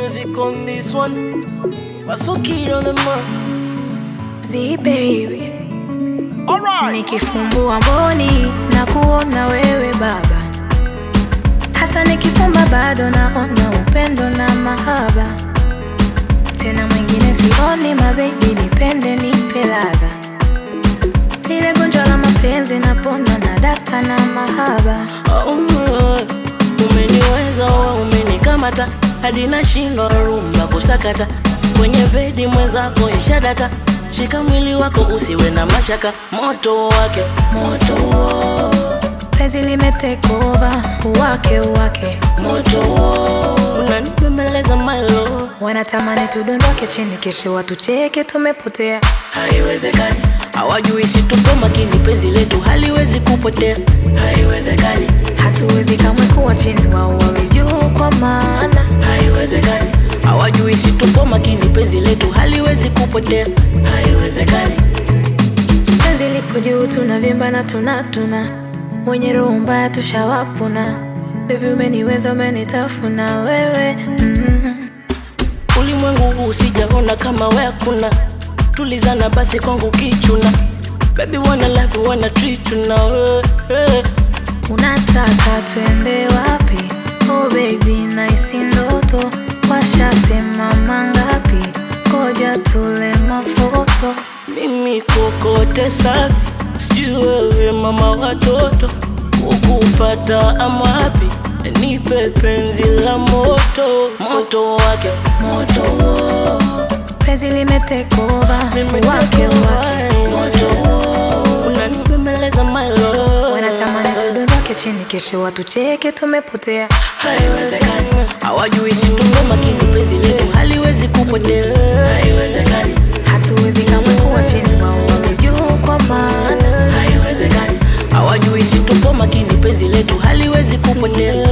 music on this one. Wasuki on the mark. See baby, Alright. nikifumbua mboni na kuona wewe baba, hata nikifumba bado naona upendo na mahaba. Tena mwingine sioni, mabebi nipende nipe ladha, lile gonjwa la mapenzi napona na data na mahaba. Umeniweza wewe, umenikamata hadi nashindwa rumba kusakata. Kwenye bedi mwenzako ishadata, shika mwili wako usiwe na mashaka. Moto wake penzi limetekova uwake moto, unanipembeleza my love. wanatamani tudondoke chini kesho watucheke tumepotea. Haiwezekani, hawajui si tupo makini, penzi letu haliwezi kupotea. Haiwezekani, hatuwezi kamwe kuwa chini wao wawe juu kwa maana. haiwezekani, hawajui si tupo makini, penzi letu haliwezi kupotea. Haiwezekani, penzi lipo juu tunavimba na tunatuna, wenye roho mbaya tushawapuna. Baby umeniweza umenitafuna wewe ulimwengu huu sijaona kama wewe kuna. Tulizana basi kwangu kichuna, baby wanna life wanna treat you now. Unataka tuende wapi? Oh baby naisi ndoto, washasema mangapi, koja tule mafoto. Mimi kokote safi, sijui wewe mama watoto, ukupata amapi, nipe penzi la moto. Moto wake penzi limetekova wake moto, unanipembeleza my love. wanatamani tudondoke chini kesho watucheke tumepotea. Haiwezekani, hawajui si tupo makini, penzi letu haliwezi kupotea. Haiwezekani, hatuwezi kamwe kuwa chini wao wawe juu kwa maana. haiwezekani, hawajui si tupo makini, penzi letu haliwezi kupotea.